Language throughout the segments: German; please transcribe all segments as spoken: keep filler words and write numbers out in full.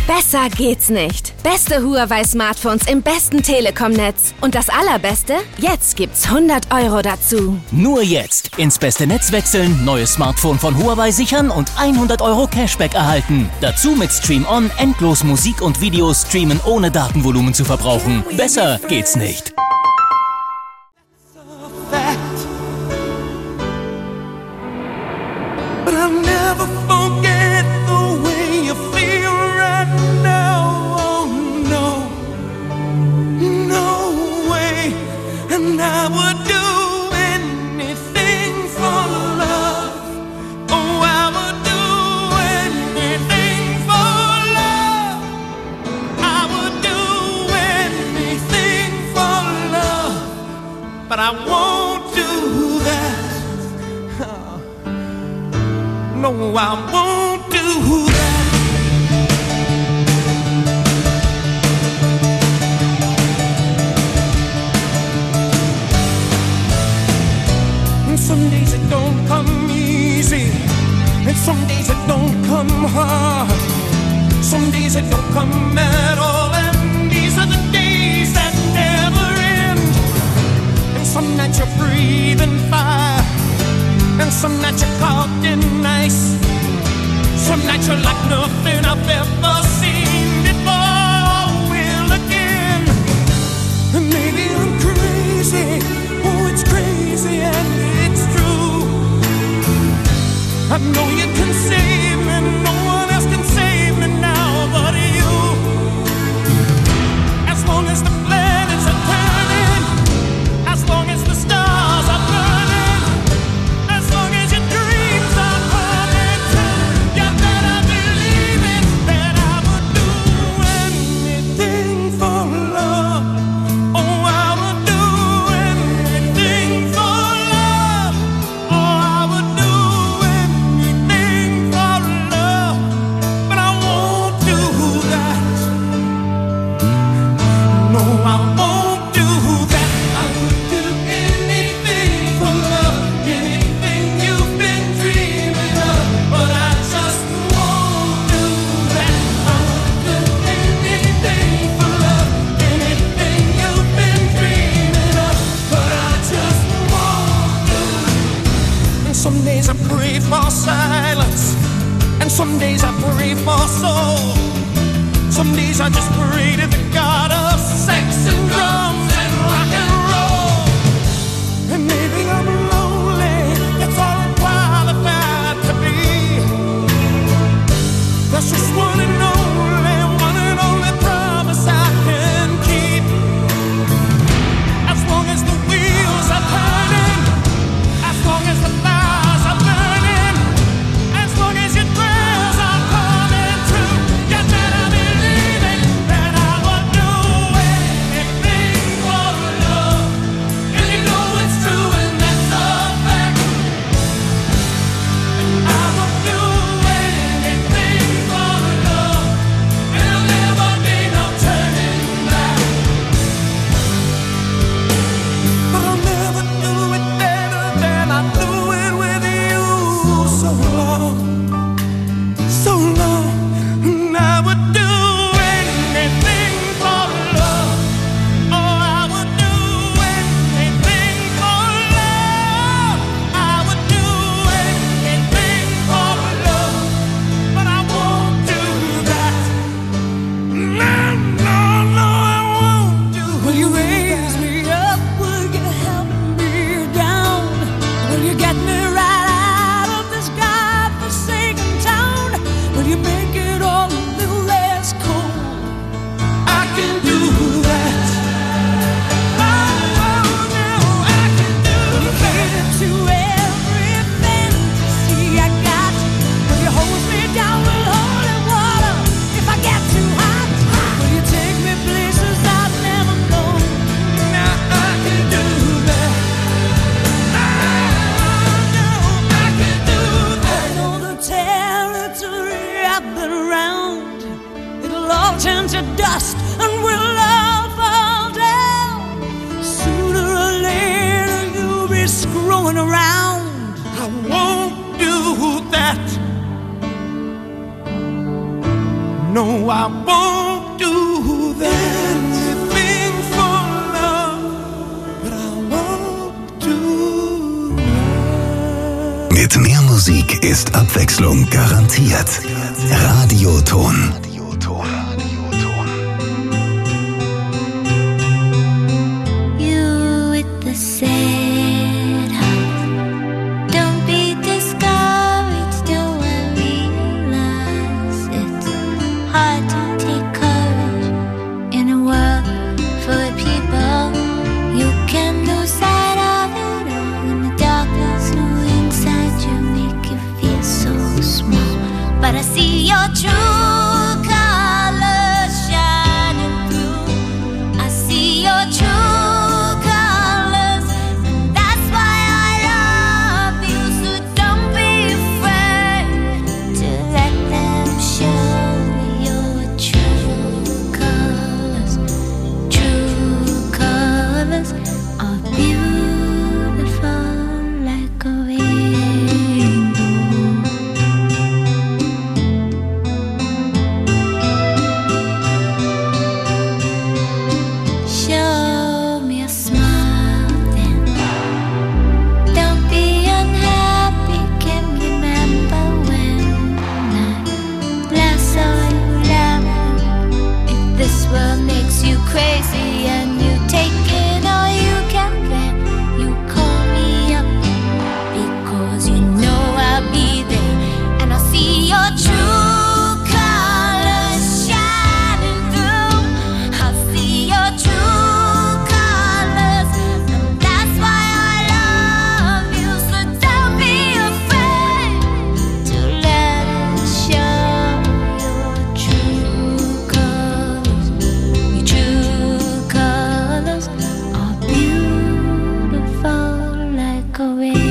Besser geht's nicht. Beste Huawei-Smartphones im besten Telekom-Netz. Und das Allerbeste? Jetzt gibt's hundert Euro dazu. Nur jetzt ins beste Netz wechseln, neues Smartphone von Huawei sichern und hundert Euro Cashback erhalten. Dazu mit Stream On endlos Musik und Videos streamen, ohne Datenvolumen zu verbrauchen. Besser geht's nicht. I would do anything for love. Oh, I would do anything for love. I would do anything for love. But I won't do that. No, I won't do that. Some days it don't come easy, and some days it don't come hard. Some days it don't come at all, and these are the days that never end. And some nights you're breathing fire, and some nights you're caught in ice. Some nights you're like nothing I've ever seen before. Will again, and maybe I'm crazy. Oh, it's crazy and I know you can save me, no one else can save me now but you. As long as the planets are turning, as long as the stars are burning, as long as your dreams are coming true, you better believe it, that I would do anything for love. Oh, I would do anything for love. Oh, I would do some days I pray for silence, and some days I pray for soul. Some days I just pray to the God of sex and drums and rock and roll. And maybe I'm lonely, that's all I'm qualified to be. That's just one and only, one and only promise I can keep. As long as the wheels are turning, as long as the fires are burning, as long as your prayers are coming true, you better believe it, that I would do anything for love. And you know it's true, and that's a fact. I would do anything for love, and there'll never be no turning back. But I'll never do it better than I do it with you. So long, so long, and I would do anything for love. Oh, I would do anything for love. I would do anything for love, but I won't do that. No, no, no, I won't do that. Will you raise me up? Will you help me down? Will you get me right out of this godforsaken town? Will you make it all a little less cold? I can do that. Oh, oh, no, I can do that. To every fantasy I got, will you hold me down with holy water if I get too hot? Will you take me places I've never known? Now I can do that. Oh, no, I can do that. I know the territory I've been around. It'll all turn to dust and we'll all fall down. Sooner or later you'll be screwing around. I won't do that. no, I won't do that. Anything for love, but I won't do that. Mit mehr Musik ist Abwechslung garantiert. Radioton. You with the sad heart, don't be discouraged. Do I realize it's hard to take courage in a world full of people? You can lose sight of it all, and the darkness inside you make you feel so small. But I see your true colors shining through. I see your true colors, and that's why I love you. So don't be afraid to let them show your true colors. True colors are beautiful like a rainbow. Show me a smile then. Don't be unhappy. Can you remember when I last saw you laughing? If this world makes you crazy and you take it all you can bear, you call me up because you know I'll be there, and I'll see your true colors shining through. I'll see your true colors, and that's why I love you. So don't be afraid to let it show your true colors. Your true colors are beautiful like a rainbow.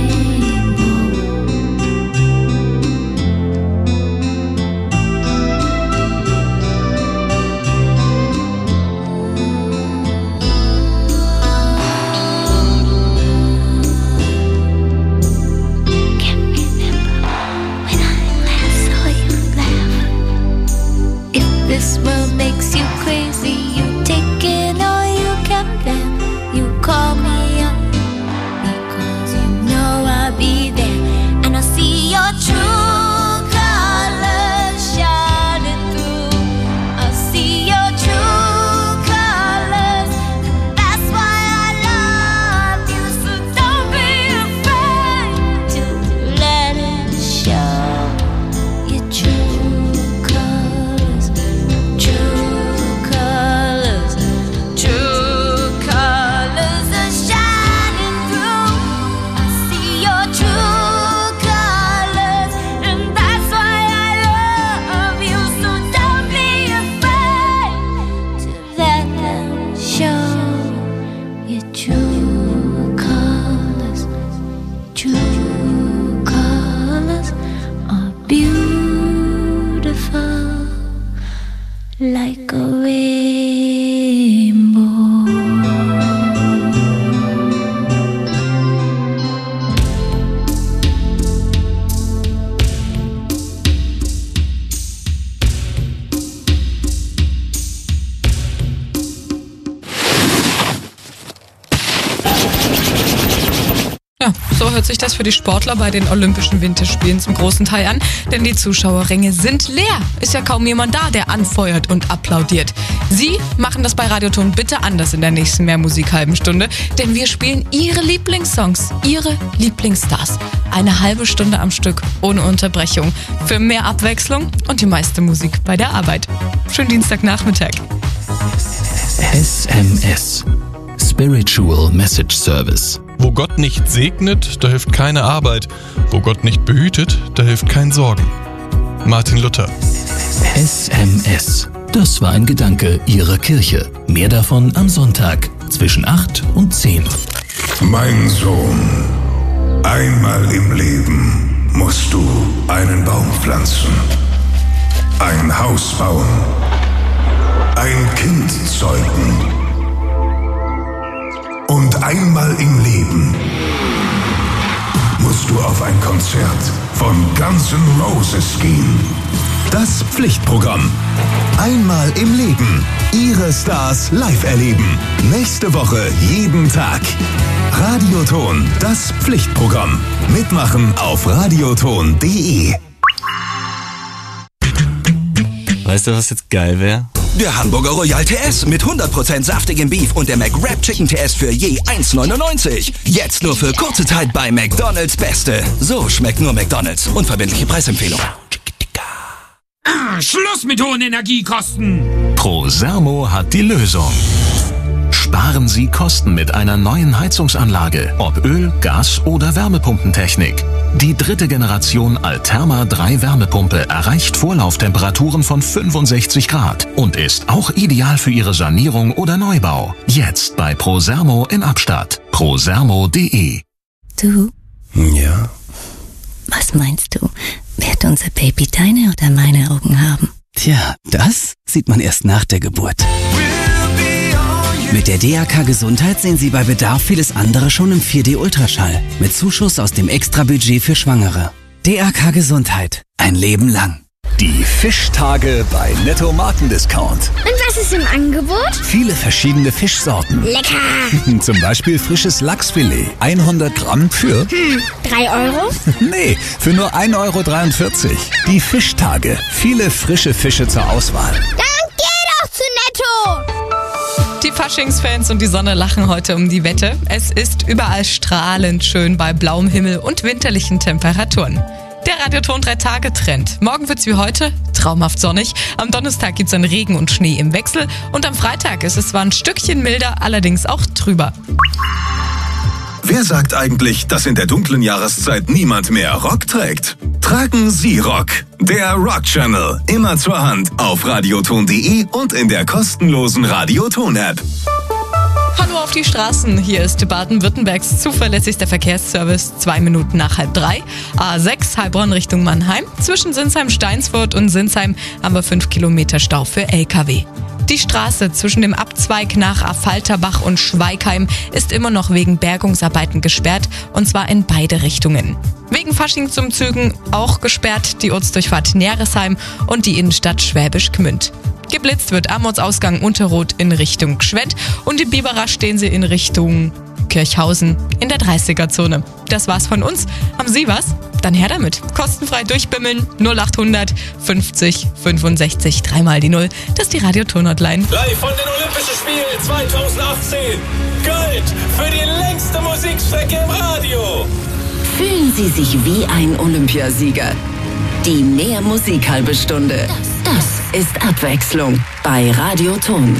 Can't remember when I last saw you laugh. If this world makes you crazy, you take it all you can bear. You call me up because you know I'll be there, and I'll see your true colors shining through. I'll see your true colors, and that's why I love you. So don't be afraid to let it show your true colors. True colors, true colors are shining through. I see your true colors, and that's why I love you. So don't be afraid to let them show your true colors. True colors are beautiful like a rainbow. Ja, so hört sich das für die Sportler bei den Olympischen Winterspielen zum großen Teil an, denn die Zuschauerränge sind leer. Ist ja kaum jemand da, der anfeuert und applaudiert. Sie machen das bei Radioton bitte anders in der nächsten Mehrmusik-halben Stunde, denn wir spielen Ihre Lieblingssongs, Ihre Lieblingsstars. Eine halbe Stunde am Stück, ohne Unterbrechung, für mehr Abwechslung und die meiste Musik bei der Arbeit. Schönen Dienstagnachmittag. S M S. Spiritual Message Service. Wo Gott nicht segnet, da hilft keine Arbeit. Wo Gott nicht behütet, da hilft kein Sorgen. Martin Luther. S M S. Das war ein Gedanke Ihrer Kirche. Mehr davon am Sonntag zwischen acht und zehn. Mein Sohn, einmal im Leben musst du einen Baum pflanzen, ein Haus bauen, ein Kind zeugen. Und einmal im Leben musst du auf ein Konzert von Guns N' Roses gehen. das Pflichtprogramm. Einmal im Leben. Ihre Stars live erleben. Nächste Woche jeden Tag. Radioton, das Pflichtprogramm. Mitmachen auf radioton punkt de. Weißt du, was jetzt geil wäre? Der Hamburger Royal T S mit hundert Prozent saftigem Beef und der McWrap Chicken T S für je eins neunundneunzig. Jetzt nur für kurze Zeit bei McDonald's Beste. So schmeckt nur McDonald's. Unverbindliche Preisempfehlung. Ah, Schluss mit hohen Energiekosten! Prosermo hat die Lösung. Sparen Sie Kosten mit einer neuen Heizungsanlage, ob Öl, Gas oder Wärmepumpentechnik. Die dritte Generation Altherma drei Wärmepumpe erreicht Vorlauftemperaturen von fünfundsechzig Grad und ist auch ideal für Ihre Sanierung oder Neubau. Jetzt bei Prosermo in Abstadt. prosermo punkt de. Du? Ja? Was meinst du? Wird unser Baby deine oder meine Augen haben? Tja, das sieht man erst nach der Geburt. Mit der D A K Gesundheit sehen Sie bei Bedarf vieles andere schon im vier D Ultraschall. Mit Zuschuss aus dem Extrabudget für Schwangere. D A K Gesundheit. Ein Leben lang. Die Fischtage bei Netto Markendiscount. Und was ist im Angebot? Viele verschiedene Fischsorten. Lecker! Zum Beispiel frisches Lachsfilet. hundert Gramm für... Hm, drei Euro? Nee, für nur ein Euro dreiundvierzig. Die Fischtage. Viele frische Fische zur Auswahl. Dann geh doch zu Netto! Die Faschingsfans und die Sonne lachen heute um die Wette. Es ist überall strahlend schön bei blauem Himmel und winterlichen Temperaturen. Der Radioton drei Tage Trend. Morgen wird's wie heute traumhaft sonnig. Am Donnerstag gibt's dann Regen und Schnee im Wechsel. Und am Freitag ist es zwar ein Stückchen milder, allerdings auch trüber. Wer sagt eigentlich, dass in der dunklen Jahreszeit niemand mehr Rock trägt? Tragen Sie Rock. Der Rock Channel. Immer zur Hand auf radioton punkt de und in der kostenlosen Radioton-App. Hallo auf die Straßen. Hier ist Baden-Württembergs zuverlässigster Verkehrsservice. Zwei Minuten nach halb drei. A sechs Heilbronn Richtung Mannheim. Zwischen Sinsheim-Steinsfurt und Sinsheim haben wir fünf Kilometer Stau für L K W. Die Straße zwischen dem Abzweig nach Affalterbach und Schweigheim ist immer noch wegen Bergungsarbeiten gesperrt, und zwar in beide Richtungen. Wegen Faschingsumzügen auch gesperrt die Ortsdurchfahrt Neresheim und die Innenstadt Schwäbisch Gmünd. Geblitzt wird am Ortsausgang Unterroth in Richtung Gschwend und in Biberach stehen sie in Richtung Kirchhausen in der dreißiger-Zone. Das war's von uns. Haben Sie was? Dann her damit. Kostenfrei durchbimmeln. null achthundert fünfzig fünfundsechzig dreimal die Null. Das ist die Radioton-Hotline. Live von den Olympischen Spielen zweitausendachtzehn. Gold für die längste Musikstrecke im Radio. Fühlen Sie sich wie ein Olympiasieger. Die Mehr Musik halbe Stunde. Das, das ist Abwechslung bei Radioton.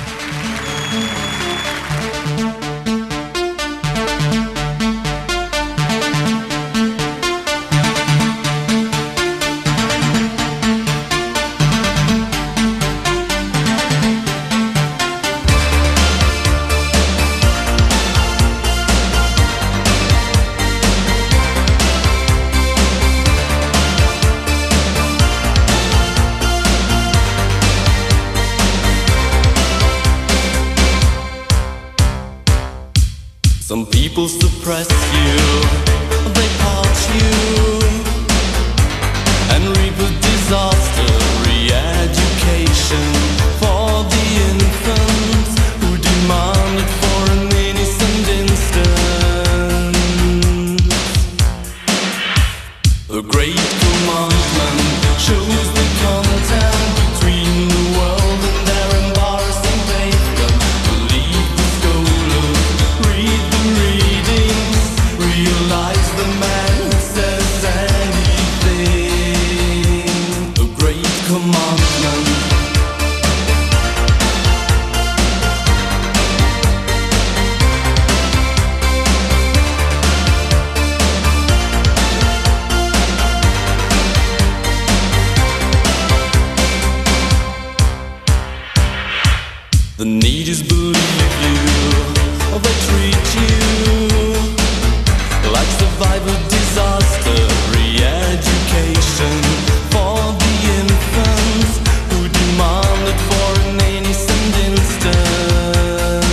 Some people suppress you, they part you, and reap a disaster. Re-education for the infants who demand it for an innocent instant. The great commandment shows the content between the world and their embarrassing pavement. Believe the scholars, read the readings, realize the man who says anything. The great commandment. The need is believe you, or they treat you like survivor disaster. Re-education for the infants who demand it for an innocent instant.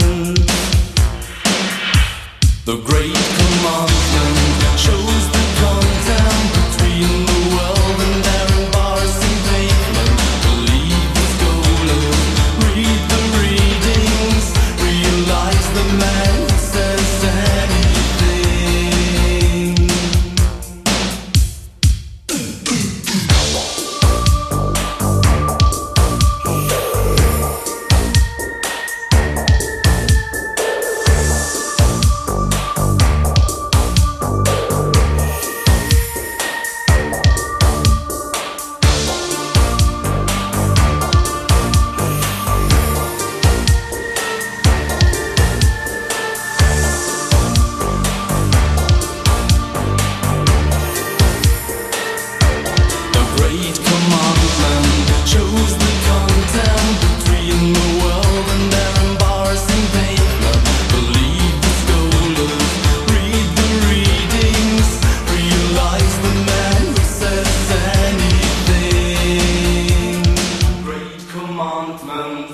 The great commandment shows the content between the world and their embarrassing pain. commandment.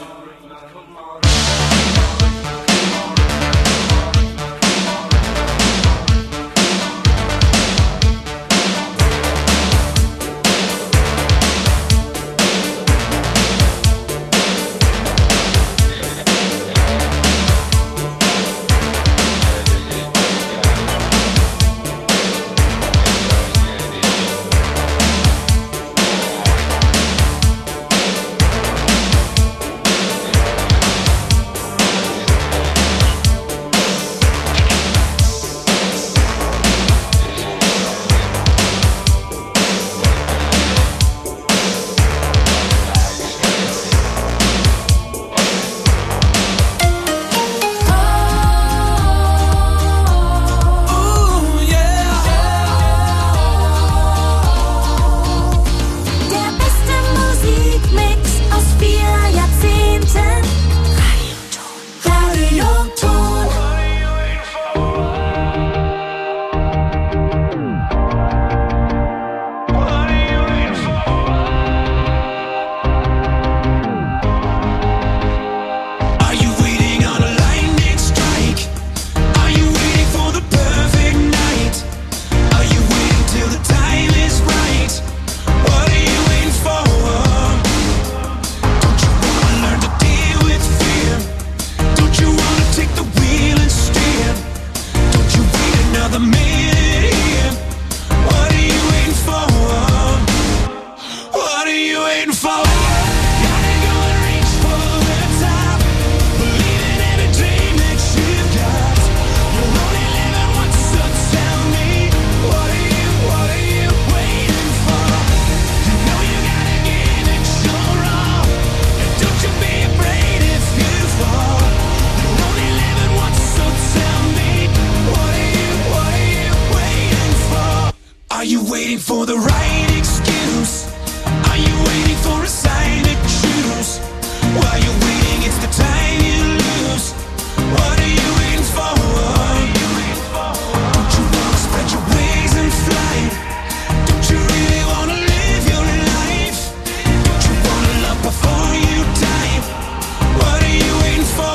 For the right excuse, are you waiting for a sign to choose? While you're waiting, it's the time you lose. What are you waiting for? Don't you wanna spread your wings and fly? Don't you really wanna live your life? Don't you wanna love before you die? What are you waiting for?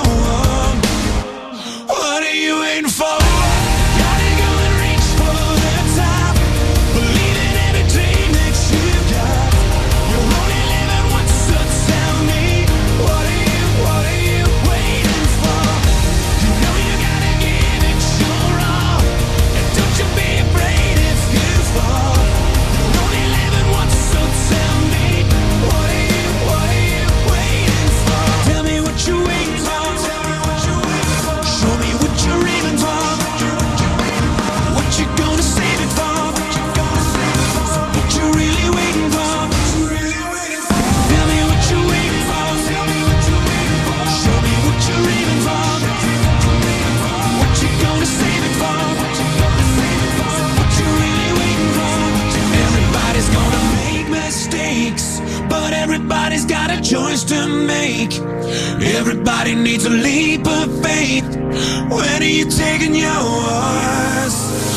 What are you waiting for? Gotta go and reach for the top. Believe in every dream that you've got. You're only living once, so tell me, what are you, what are you waiting for? You know you gotta give it your all, and don't you be afraid if you fall. You're only living once, so tell me, what are you, what are you waiting for? Tell me what you're waiting for. Tell me what you're waiting for. Show me what you're aiming for. What you gonna save it for? What you really waiting for? Tell me what you're waiting for. Show me what you're aiming for. What you gonna save it for? What you really waiting for? Everybody's gonna make mistakes, but everybody's got a choice to make. Everybody needs a leap of faith. When are you taking yours?